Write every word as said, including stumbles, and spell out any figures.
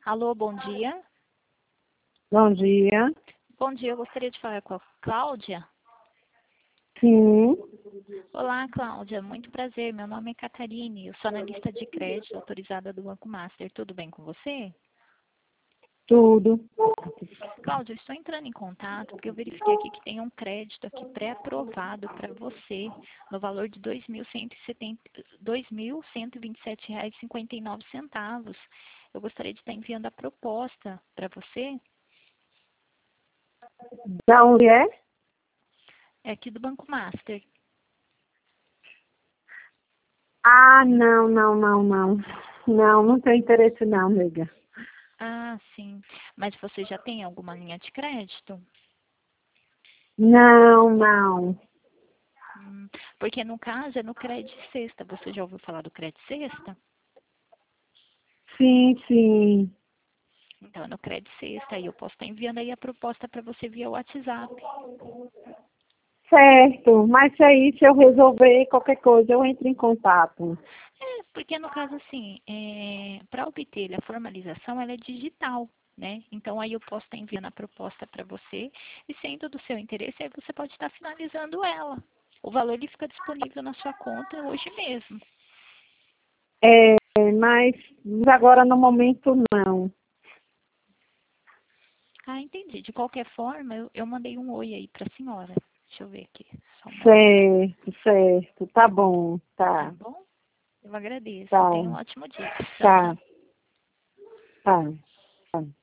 Alô, bom dia. Bom dia. Bom dia, eu gostaria de falar com a Cláudia. Sim, Olá, Cláudia, muito prazer. Meu nome é Catarine, eu sou analista de crédito autorizada do Banco Master. Tudo bem com você? tudo. Cláudia, eu estou entrando em contato porque eu verifiquei aqui que tem um crédito aqui pré-aprovado para você no valor de dois mil cento e setenta dois mil cento e vinte e sete reais e cinquenta e nove centavos. Eu gostaria de estar enviando a proposta para você. Da onde é? É aqui do Banco Master. Ah, não, não, não, não. Não, não tenho interesse não, amiga. Ah, sim. Mas você já tem alguma linha de crédito? Não, não. Hum, porque no caso é no Crédito Sexta. Você já ouviu falar do Crédito Sexta? Sim, sim. Então, é no Crédito Sexta. Aí eu posso estar enviando aí a proposta para você via WhatsApp. Certo, mas se aí, se eu resolver qualquer coisa, eu entro em contato. É, porque no caso assim, é, para obter a formalização, ela é digital, né? Então aí eu posso estar enviando a proposta para você e sendo do seu interesse, aí você pode estar finalizando ela. O valor ele fica disponível na sua conta hoje mesmo. É, mas agora no momento não. Ah, entendi. De qualquer forma, eu, eu mandei um oi aí para a senhora. Deixa eu ver aqui, só um momento. Certo, certo. Tá bom, Tá tá, bom? Eu agradeço. tá, Tenha um ótimo dia. Tchau, tchau. tá, tá, tá.